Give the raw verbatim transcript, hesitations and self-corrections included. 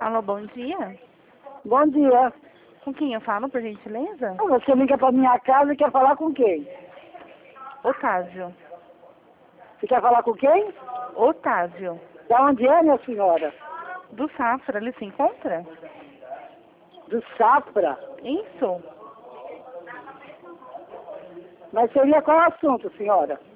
Alô, bom dia. Bom dia. Com quem eu falo, por gentileza? Você liga para minha casa e quer falar com quem? Otávio. Você quer falar com quem? Otávio. Da onde é, minha senhora? Do Safra, ele se encontra? Do Safra. Isso. Mas seria qual assunto, senhora?